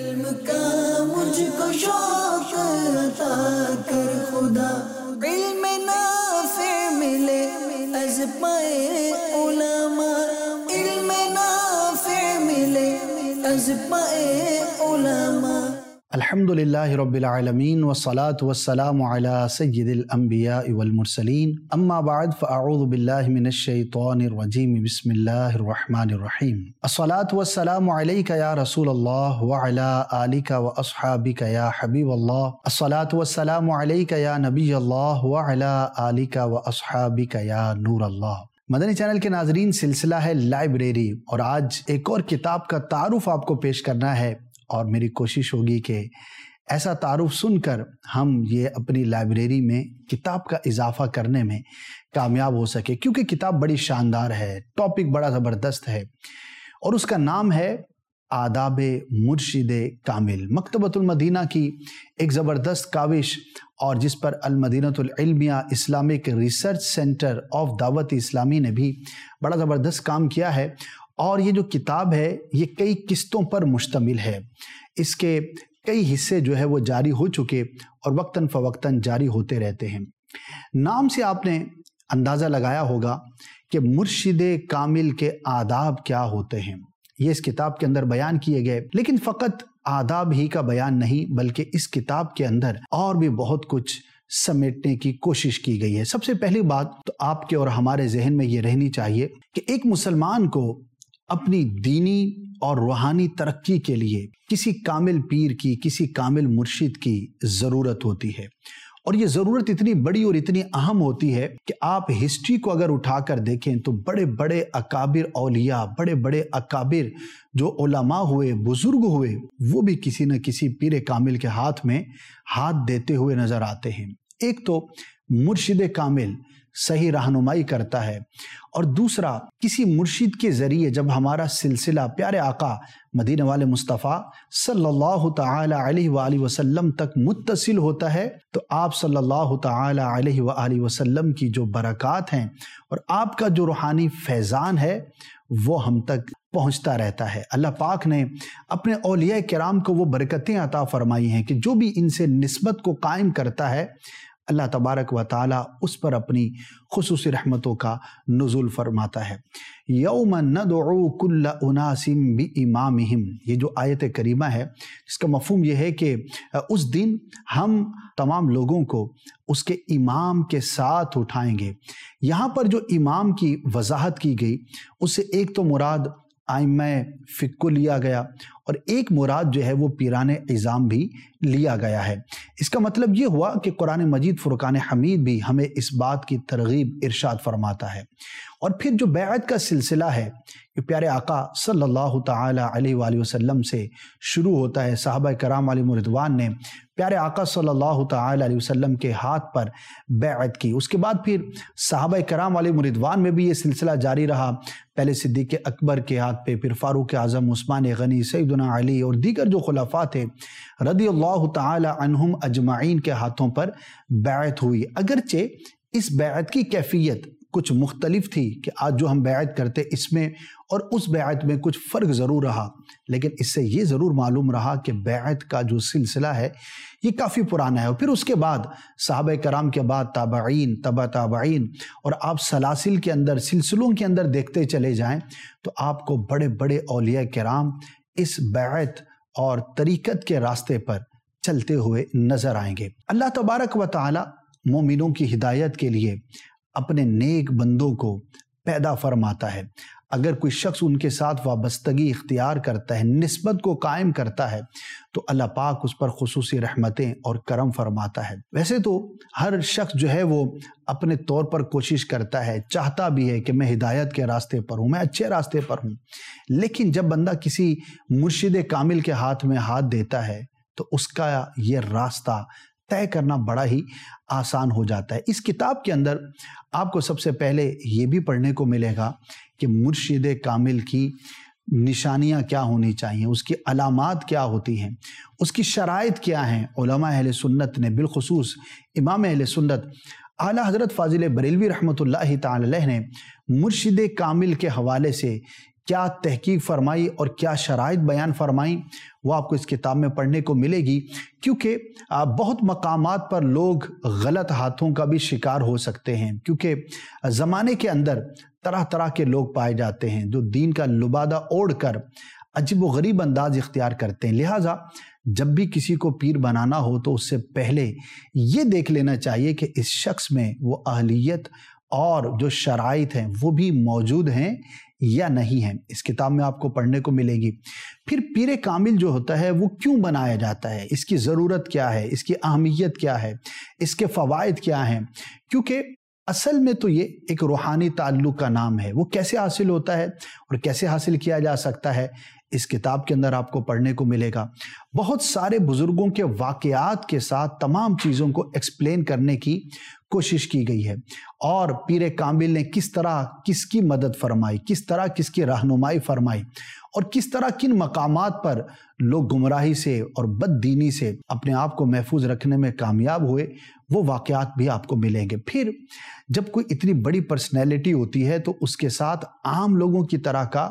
علم کا مجھ کو شوق عطا کر خدا، علم نافع ملے از پائے علماء، علم نافع ملے از پائے علماء۔ الحمدللہ رب العالمین والصلاة والسلام علی سید الانبیاء والمرسلین، اما بعد فاعوذ باللہ من الشیطان الرجیم، بسم اللہ الرحمن الرحیم۔ الصلاة والسلام علیک یا رسول اللہ وعلی آلک واصحابک یا حبیب اللہ، الصلاة والسلام علیک یا نبی اللہ وعلی آلک واصحابک یا نور اللہ۔ مدنی چینل کے ناظرین، سلسلہ ہے لائبریری، اور آج ایک اور کتاب کا تعارف آپ کو پیش کرنا ہے، اور میری کوشش ہوگی کہ ایسا تعارف سن کر ہم یہ اپنی لائبریری میں کتاب کا اضافہ کرنے میں کامیاب ہو سکے، کیونکہ کتاب بڑی شاندار ہے، ٹاپک بڑا زبردست ہے، اور اس کا نام ہے آداب مرشد کامل، مکتبۃ المدینہ کی ایک زبردست کاوش، اور جس پر Al-Madinah Al-Ilmiyah Islamic research centre of Dawat Islami نے بھی بڑا زبردست کام کیا ہے۔ اور یہ جو کتاب ہے یہ کئی قسطوں پر مشتمل ہے، اس کے کئی حصے جو ہے وہ جاری ہو چکے اور وقتاً فوقتاً جاری ہوتے رہتے ہیں۔ نام سے آپ نے اندازہ لگایا ہوگا کہ مرشد کامل کے آداب کیا ہوتے ہیں، یہ اس کتاب کے اندر بیان کیے گئے، لیکن فقط آداب ہی کا بیان نہیں، بلکہ اس کتاب کے اندر اور بھی بہت کچھ سمیٹنے کی کوشش کی گئی ہے۔ سب سے پہلی بات تو آپ کے اور ہمارے ذہن میں یہ رہنی چاہیے کہ ایک مسلمان کو اپنی دینی اور روحانی ترقی کے لیے کسی کامل پیر کی، کسی کامل مرشد کی ضرورت ہوتی ہے، اور یہ ضرورت اتنی بڑی اور اتنی اہم ہوتی ہے کہ آپ ہسٹری کو اگر اٹھا کر دیکھیں تو بڑے بڑے اکابر اولیاء، بڑے بڑے اکابر جو علماء ہوئے، بزرگ ہوئے، وہ بھی کسی نہ کسی پیر کامل کے ہاتھ میں ہاتھ دیتے ہوئے نظر آتے ہیں۔ ایک تو مرشد کامل صحیح رہنمائی کرتا ہے، اور دوسرا کسی مرشد کے ذریعے جب ہمارا سلسلہ پیارے آقا مدینہ والے مصطفیٰ صلی اللہ تعالی علیہ وآلہ وسلم تک متصل ہوتا ہے تو آپ صلی اللہ تعالی علیہ وآلہ وسلم کی جو برکات ہیں اور آپ کا جو روحانی فیضان ہے وہ ہم تک پہنچتا رہتا ہے۔ اللہ پاک نے اپنے اولیاء کرام کو وہ برکتیں عطا فرمائی ہیں کہ جو بھی ان سے نسبت کو قائم کرتا ہے، اللہ تبارک و تعالیٰ اس پر اپنی خصوصی رحمتوں کا نزول فرماتا ہے۔ یوم ندعو کل اناس بامامہم، یہ جو آیت کریمہ ہے اس کا مفہوم یہ ہے کہ اس دن ہم تمام لوگوں کو اس کے امام کے ساتھ اٹھائیں گے۔ یہاں پر جو امام کی وضاحت کی گئی اس سے ایک تو مراد ائمہ فقہ کو لیا گیا، اور ایک مراد جو ہے وہ پیران عظام بھی لیا گیا ہے۔ اس کا مطلب یہ ہوا کہ قرآن مجید فرقان حمید بھی ہمیں اس بات کی ترغیب ارشاد فرماتا ہے۔ اور پھر جو بیعت کا سلسلہ ہے یہ پیارے آقا صلی اللہ تعالی علیہ وآلہ وسلم سے شروع ہوتا ہے۔ صحابہ کرام علیہم رضوان نے پیارے آقا صلی اللہ تعالی علیہ وسلم کے ہاتھ پر بیعت کی، اس کے بعد پھر صحابہ کرام علیہم رضوان میں بھی یہ سلسلہ جاری رہا، پہلے صدیق اکبر کے ہاتھ پہ، پھر فاروق اعظم، عثمان غنی، سیدنا علی اور دیگر جو خلفاء تھے رضی اللہ تعالی عنہم اجمعین کے ہاتھوں پر بیعت ہوئی۔ اگرچہ اس بیعت کی کیفیت کچھ مختلف تھی کہ آج جو ہم بیعت کرتے اس میں اور اس بیعت میں کچھ فرق ضرور رہا، لیکن اس سے یہ ضرور معلوم رہا کہ بیعت کا جو سلسلہ ہے یہ کافی پرانا ہے۔ اور پھر اس کے بعد صحابہ کرام کے بعد تابعین، تبع تابعین، اور آپ سلاسل کے اندر، سلسلوں کے اندر دیکھتے چلے جائیں تو آپ کو بڑے بڑے اولیاء کرام اس بیعت اور طریقت کے راستے پر چلتے ہوئے نظر آئیں گے۔ اللہ تبارک و تعالی مومنوں کی ہدایت کے لیے اپنے نیک بندوں کو پیدا فرماتا ہے۔ اگر کوئی شخص ان کے ساتھ وابستگی اختیار کرتا ہے، نسبت کو قائم کرتا ہے، تو اللہ پاک اس پر خصوصی رحمتیں اور کرم فرماتا ہے۔ ویسے تو ہر شخص جو ہے وہ اپنے طور پر کوشش کرتا ہے، چاہتا بھی ہے کہ میں ہدایت کے راستے پر ہوں، میں اچھے راستے پر ہوں، لیکن جب بندہ کسی مرشد کامل کے ہاتھ میں ہاتھ دیتا ہے تو اس کا یہ راستہ طے کرنا بڑا ہی آسان ہو جاتا ہے۔ اس کتاب کے اندر آپ کو سب سے پہلے یہ بھی پڑھنے کو ملے گا کہ مرشد کامل کی نشانیاں کیا ہونی چاہیے، اس کی علامات کیا ہوتی ہیں، اس کی شرائط کیا ہیں۔ علماء اہل سنت نے، بالخصوص امام اہل سنت اعلیٰ حضرت فاضل بریلوی رحمۃ اللہ تعالی علیہ نے مرشد کامل کے حوالے سے کیا تحقیق فرمائی اور کیا شرائط بیان فرمائی وہ آپ کو اس کتاب میں پڑھنے کو ملے گی، کیونکہ بہت مقامات پر لوگ غلط ہاتھوں کا بھی شکار ہو سکتے ہیں، کیونکہ زمانے کے اندر طرح طرح کے لوگ پائے جاتے ہیں جو دین کا لبادہ اوڑھ کر عجیب و غریب انداز اختیار کرتے ہیں۔ لہٰذا جب بھی کسی کو پیر بنانا ہو تو اس سے پہلے یہ دیکھ لینا چاہیے کہ اس شخص میں وہ اہلیت اور جو شرائط ہیں وہ بھی موجود ہیں یا نہیں ہیں۔ اس کتاب میں آپ کو پڑھنے کو ملے گی۔ پھر پیر کامل جو ہوتا ہے وہ کیوں بنایا جاتا ہے، اس کی ضرورت کیا ہے، اس کی اہمیت کیا ہے، اس کے فوائد کیا ہیں، کیونکہ اصل میں تو یہ ایک روحانی تعلق کا نام ہے۔ وہ کیسے حاصل ہوتا ہے اور کیسے حاصل کیا جا سکتا ہے، اس کتاب کے اندر آپ کو پڑھنے کو ملے گا۔ بہت سارے بزرگوں کے واقعات کے ساتھ تمام چیزوں کو ایکسپلین کرنے کی کوشش کی گئی ہے، اور پیر کامل نے کس طرح کس کی مدد فرمائی، کس طرح کس کی رہنمائی فرمائی، اور کس طرح کن مقامات پر لوگ گمراہی سے اور بد دینی سے اپنے آپ کو محفوظ رکھنے میں کامیاب ہوئے، وہ واقعات بھی آپ کو ملیں گے۔ پھر جب کوئی اتنی بڑی پرسنالٹی ہوتی ہے تو اس کے ساتھ عام لوگوں کی طرح کا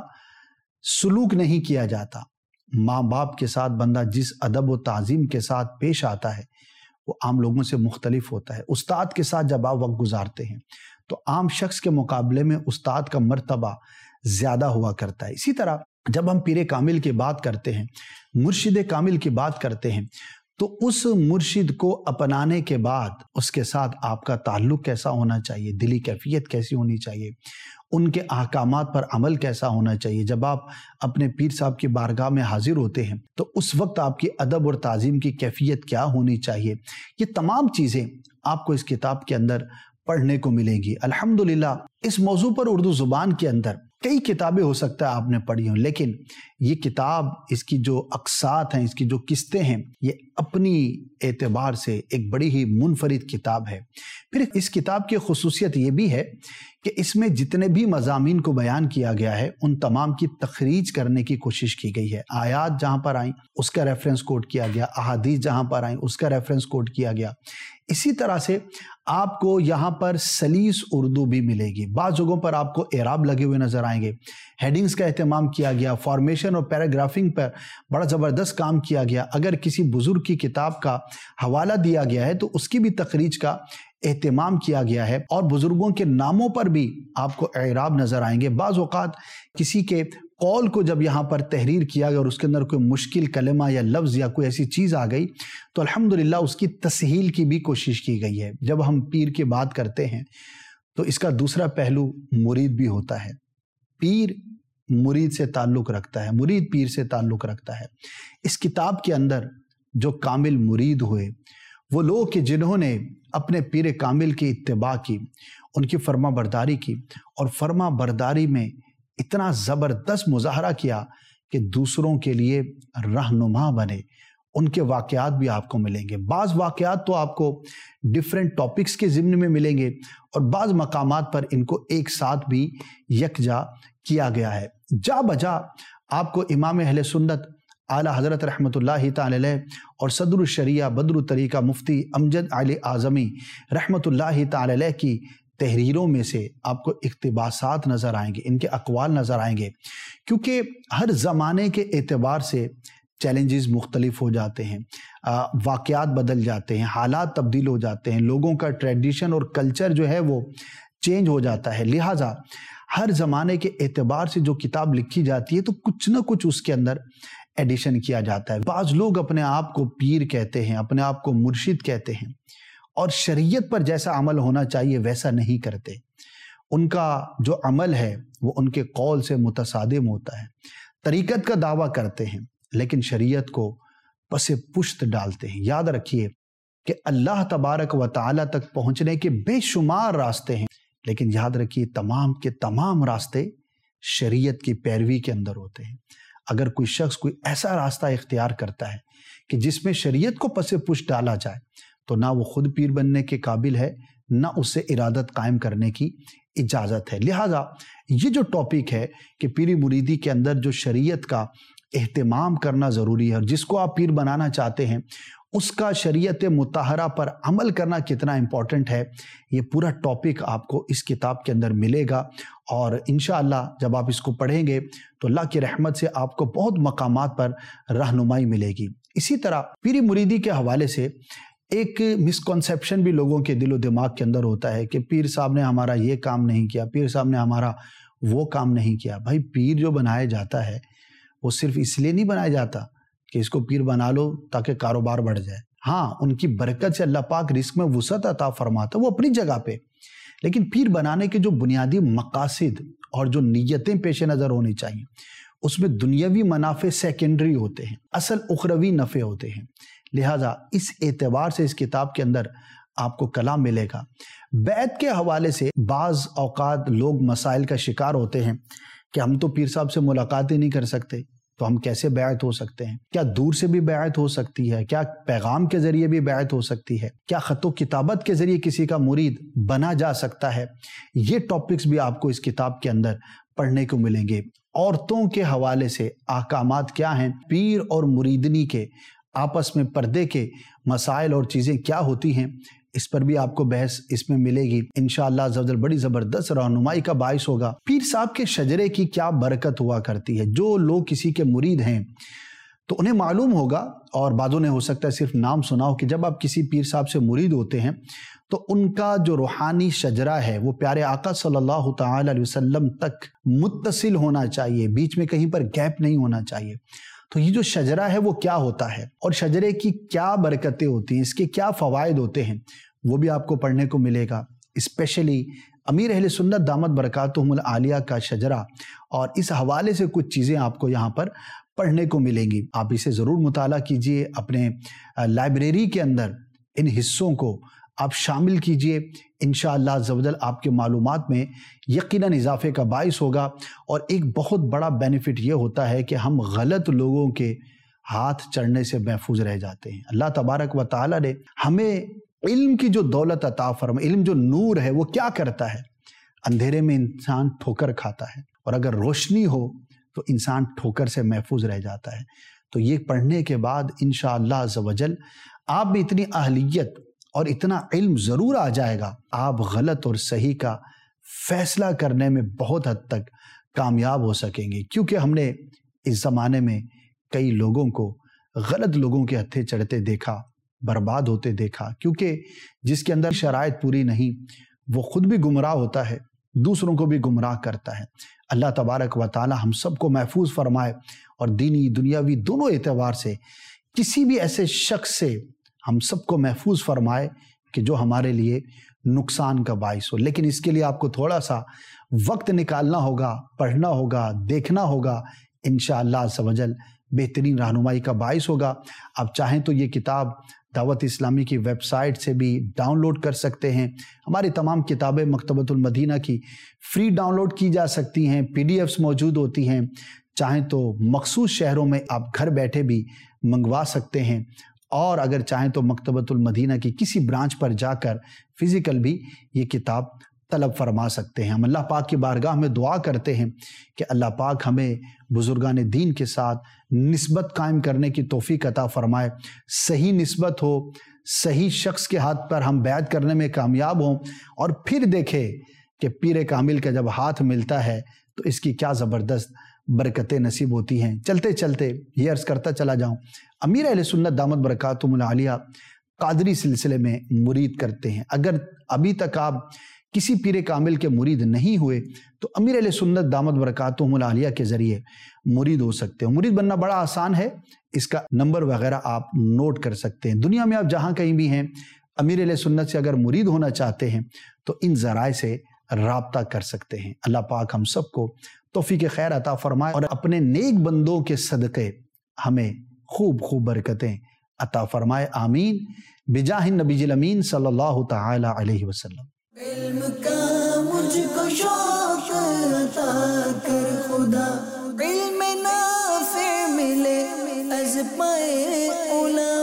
سلوک نہیں کیا جاتا۔ ماں باپ کے ساتھ بندہ جس ادب و تعظیم کے ساتھ پیش آتا ہے وہ عام لوگوں سے مختلف ہوتا ہے۔ استاد کے ساتھ جب آپ وقت گزارتے ہیں تو عام شخص کے مقابلے میں استاد کا مرتبہ زیادہ ہوا کرتا ہے۔ اسی طرح جب ہم پیر کامل کی بات کرتے ہیں، مرشد کامل کی بات کرتے ہیں، تو اس مرشد کو اپنانے کے بعد اس کے ساتھ آپ کا تعلق کیسا ہونا چاہیے، دلی کیفیت کیسی ہونی چاہیے، ان کے احکامات پر عمل کیسا ہونا چاہیے۔ جب آپ اپنے پیر صاحب کی بارگاہ میں حاضر ہوتے ہیں تو اس وقت آپ کی ادب اور تعظیم کی کیفیت کیا ہونی چاہیے، یہ تمام چیزیں آپ کو اس کتاب کے اندر پڑھنے کو ملیں گی۔ الحمدللہ اس موضوع پر اردو زبان کے اندر کئی کتابیں ہو سکتا ہے آپ نے پڑھی ہوں، لیکن یہ کتاب، اس کی جو اقساط ہیں، اس کی جو قسطیں ہیں، یہ اپنی اعتبار سے ایک بڑی ہی منفرد کتاب ہے۔ پھر اس کتاب کی خصوصیت یہ بھی ہے کہ اس میں جتنے بھی مضامین کو بیان کیا گیا ہے ان تمام کی تخریج کرنے کی کوشش کی گئی ہے۔ آیات جہاں پر آئیں اس کا ریفرنس کوٹ کیا گیا، احادیث جہاں پر آئیں اس کا ریفرنس کوٹ کیا گیا۔ اسی طرح سے آپ کو یہاں پر سلیس اردو بھی ملے گی، بعض جگہوں پر آپ کو اعراب لگے ہوئے نظر آئیں گے، ہیڈنگز کا اہتمام کیا گیا، فارمیشن اور پیراگرافنگ پر بڑا زبردست کام کیا گیا۔ اگر کسی بزرگ کی کتاب کا حوالہ دیا گیا ہے تو اس کی بھی تخریج کا اہتمام کیا گیا ہے، اور بزرگوں کے ناموں پر بھی آپ کو اعراب نظر آئیں گے۔ بعض اوقات کسی کے قول کو جب یہاں پر تحریر کیا گیا اور اس کے اندر کوئی مشکل کلمہ یا لفظ یا کوئی ایسی چیز آ گئی تو الحمدللہ اس کی تسہیل کی بھی کوشش کی گئی ہے۔ جب ہم پیر کی بات کرتے ہیں تو اس کا دوسرا پہلو مرید بھی ہوتا ہے۔ پیر مرید سے تعلق رکھتا ہے، مرید پیر سے تعلق رکھتا ہے۔ اس کتاب کے اندر جو کامل مرید ہوئے وہ لوگ کہ جنہوں نے اپنے پیر کامل کی اتباع کی، ان کی فرما برداری کی، اور فرما برداری میں اتنا زبردست مظاہرہ کیا کہ دوسروں کے لیے رہنما بنے، ان کے واقعات بھی آپ کو ملیں گے۔ بعض واقعات تو آپ کو ڈیفرنٹ ٹاپکس کے ضمن میں ملیں گے، اور بعض مقامات پر ان کو ایک ساتھ بھی یکجا کیا گیا ہے۔ جا بجا آپ کو امام اہل سنت اعلیٰ حضرت رحمۃ اللہ تعالی علیہ اور صدر الشریعہ بدر الطریقہ مفتی امجد علی اعظمی رحمۃ اللہ تعالی علیہ کی تحریروں میں سے آپ کو اقتباسات نظر آئیں گے، ان کے اقوال نظر آئیں گے، کیونکہ ہر زمانے کے اعتبار سے چیلنجز مختلف ہو جاتے ہیں، واقعات بدل جاتے ہیں، حالات تبدیل ہو جاتے ہیں، لوگوں کا ٹریڈیشن اور کلچر جو ہے وہ چینج ہو جاتا ہے۔ لہٰذا ہر زمانے کے اعتبار سے جو کتاب لکھی جاتی ہے تو کچھ نہ کچھ اس کے اندر ایڈیشن کیا جاتا ہے۔ بعض لوگ اپنے آپ کو پیر کہتے ہیں، اپنے آپ کو مرشد کہتے ہیں، اور شریعت پر جیسا عمل ہونا چاہیے ویسا نہیں کرتے۔ ان کا جو عمل ہے وہ ان کے قول سے متصادم ہوتا ہے، طریقت کا دعویٰ کرتے ہیں لیکن شریعت کو پس پشت ڈالتے ہیں۔ یاد رکھیے کہ اللہ تبارک و تعالی تک پہنچنے کے بے شمار راستے ہیں، لیکن یاد رکھیے تمام کے تمام راستے شریعت کی پیروی کے اندر ہوتے ہیں۔ اگر کوئی شخص کوئی ایسا راستہ اختیار کرتا ہے کہ جس میں شریعت کو پس پشت ڈالا جائے تو نہ وہ خود پیر بننے کے قابل ہے، نہ اس سے ارادت قائم کرنے کی اجازت ہے۔ لہٰذا یہ جو ٹاپک ہے کہ پیری مریدی کے اندر جو شریعت کا اہتمام کرنا ضروری ہے، اور جس کو آپ پیر بنانا چاہتے ہیں اس کا شریعت مطہرہ پر عمل کرنا کتنا امپورٹنٹ ہے، یہ پورا ٹاپک آپ کو اس کتاب کے اندر ملے گا، اور انشاءاللہ جب آپ اس کو پڑھیں گے تو اللہ کی رحمت سے آپ کو بہت مقامات پر رہنمائی ملے گی۔ اسی طرح پیری مریدی کے حوالے سے ایک مسکنسیپشن بھی لوگوں کے دل و دماغ کے اندر ہوتا ہے کہ پیر صاحب نے ہمارا یہ کام نہیں کیا، پیر صاحب نے ہمارا وہ کام نہیں کیا۔ بھائی پیر جو بنایا جاتا ہے وہ صرف اس لیے نہیں بنایا جاتا کہ اس کو پیر بنا لو تاکہ کاروبار بڑھ جائے۔ ہاں، ان کی برکت سے اللہ پاک رزق میں وسعت عطا فرماتا ہے، وہ اپنی جگہ پہ، لیکن پیر بنانے کے جو بنیادی مقاصد اور جو نیتیں پیش نظر ہونی چاہیے، اس میں دنیاوی منافع سیکنڈری ہوتے ہیں، اصل اخروی نفع ہوتے ہیں۔ لہٰذا اس اعتبار سے اس کتاب کے اندر آپ کو کلام ملے گا۔ بیعت کے حوالے سے بعض اوقات لوگ مسائل کا شکار ہوتے ہیں کہ ہم تو پیر صاحب سے ملاقات ہی نہیں کر سکتے، تو ہم کیسے بیعت ہو سکتے ہیں؟ کیا دور سے بھی بیعت ہو سکتی ہے؟ کیا پیغام کے ذریعے بھی بیعت ہو سکتی ہے؟ کیا خط و کتابت کے ذریعے کسی کا مرید بنا جا سکتا ہے؟ یہ ٹاپکس بھی آپ کو اس کتاب کے اندر پڑھنے کو ملیں گے۔ عورتوں کے حوالے سے احکامات کیا ہیں، پیر اور مریدنی کے آپس میں پردے کے مسائل اور چیزیں کیا ہوتی ہیں، اس پر بھی آپ کو بحث اس میں ملے گی انشاءاللہ عزوجل۔ بڑی زبردست رہنمائی کا باعث ہوگا۔ پیر صاحب کے شجرے کی کیا برکت ہوا کرتی ہے، جو لوگ کسی کے مرید ہیں تو انہیں معلوم ہوگا، اور بعضوں نے ہو سکتا ہے صرف نام سنا ہو، کہ جب آپ کسی پیر صاحب سے مرید ہوتے ہیں تو ان کا جو روحانی شجرہ ہے وہ پیارے آقا صلی اللہ تعالی علیہ وسلم تک متصل ہونا چاہیے، بیچ میں کہیں پر گیپ نہیں ہونا چاہیے۔ تو یہ جو شجرہ ہے وہ کیا ہوتا ہے، اور شجرے کی کیا برکتیں ہوتی ہیں، اس کے کیا فوائد ہوتے ہیں، وہ بھی آپ کو پڑھنے کو ملے گا۔ اسپیشلی امیر اہل سنت دامت برکاتہم العالیہ کا شجرہ، اور اس حوالے سے کچھ چیزیں آپ کو یہاں پر پڑھنے کو ملیں گی۔ آپ اسے ضرور مطالعہ کیجئے، اپنے لائبریری کے اندر ان حصوں کو آپ شامل کیجئے، انشاءاللہ عزوجل آپ کے معلومات میں یقیناً اضافے کا باعث ہوگا۔ اور ایک بہت بڑا بینیفٹ یہ ہوتا ہے کہ ہم غلط لوگوں کے ہاتھ چڑھنے سے محفوظ رہ جاتے ہیں۔ اللہ تبارک و تعالی نے ہمیں علم کی جو دولت عطا فرمائی، علم جو نور ہے وہ کیا کرتا ہے، اندھیرے میں انسان ٹھوکر کھاتا ہے، اور اگر روشنی ہو تو انسان ٹھوکر سے محفوظ رہ جاتا ہے۔ تو یہ پڑھنے کے بعد انشاءاللہ عزوجل آپ بھی اتنی اہلیت اور اتنا علم ضرور آ جائے گا، آپ غلط اور صحیح کا فیصلہ کرنے میں بہت حد تک کامیاب ہو سکیں گے، کیونکہ ہم نے اس زمانے میں کئی لوگوں کو غلط لوگوں کے ہتھے چڑھتے دیکھا، برباد ہوتے دیکھا، کیونکہ جس کے اندر شرائط پوری نہیں وہ خود بھی گمراہ ہوتا ہے، دوسروں کو بھی گمراہ کرتا ہے۔ اللہ تبارک و تعالی ہم سب کو محفوظ فرمائے، اور دینی دنیاوی دونوں اعتبار سے کسی بھی ایسے شخص سے ہم سب کو محفوظ فرمائے کہ جو ہمارے لیے نقصان کا باعث ہو۔ لیکن اس کے لیے آپ کو تھوڑا سا وقت نکالنا ہوگا، پڑھنا ہوگا، دیکھنا ہوگا، انشاءاللہ عزوجل بہترین رہنمائی کا باعث ہوگا۔ آپ چاہیں تو یہ کتاب دعوت اسلامی کی ویب سائٹ سے بھی ڈاؤن لوڈ کر سکتے ہیں۔ ہماری تمام کتابیں مکتبۃ المدینہ کی فری ڈاؤن لوڈ کی جا سکتی ہیں، PDF موجود ہوتی ہیں۔ چاہیں تو مخصوص شہروں میں آپ گھر بیٹھے بھی منگوا سکتے ہیں، اور اگر چاہیں تو مکتبۃ المدینہ کی کسی برانچ پر جا کر فزیکل بھی یہ کتاب طلب فرما سکتے ہیں۔ ہم اللہ پاک کی بارگاہ میں دعا کرتے ہیں کہ اللہ پاک ہمیں بزرگان دین کے ساتھ نسبت قائم کرنے کی توفیق عطا فرمائے، صحیح نسبت ہو، صحیح شخص کے ہاتھ پر ہم بیعت کرنے میں کامیاب ہوں، اور پھر دیکھیں کہ پیر کامل کا جب ہاتھ ملتا ہے تو اس کی کیا زبردست برکتیں نصیب ہوتی ہیں۔ چلتے چلتے یہ عرض کرتا چلا جاؤں، امیر اہل سنت دامت برکاتہم العالیہ قادری سلسلے میں مرید کرتے ہیں۔ اگر ابھی تک آپ کسی پیر کامل کے مرید نہیں ہوئے تو امیر اہل سنت دامت برکاتہم العالیہ کے ذریعے مرید ہو سکتے ہیں۔ مرید بننا بڑا آسان ہے، اس کا نمبر وغیرہ آپ نوٹ کر سکتے ہیں۔ دنیا میں آپ جہاں کہیں بھی ہیں، امیر اہل سنت سے اگر مرید ہونا چاہتے ہیں تو ان ذرائع سے رابطہ کر سکتے ہیں۔ اللہ پاک ہم سب کو توفیق خیر عطا فرمائے، اور اپنے نیک بندوں کے صدقے ہمیں خوب خوب برکتیں عطا فرمائے، آمین، بجاہ النبی الامین صلی اللہ تعالی علیہ وسلم۔ علم کا مجھ کو شوق عطا کر خدا، علم نافع ملے از پائے علماء۔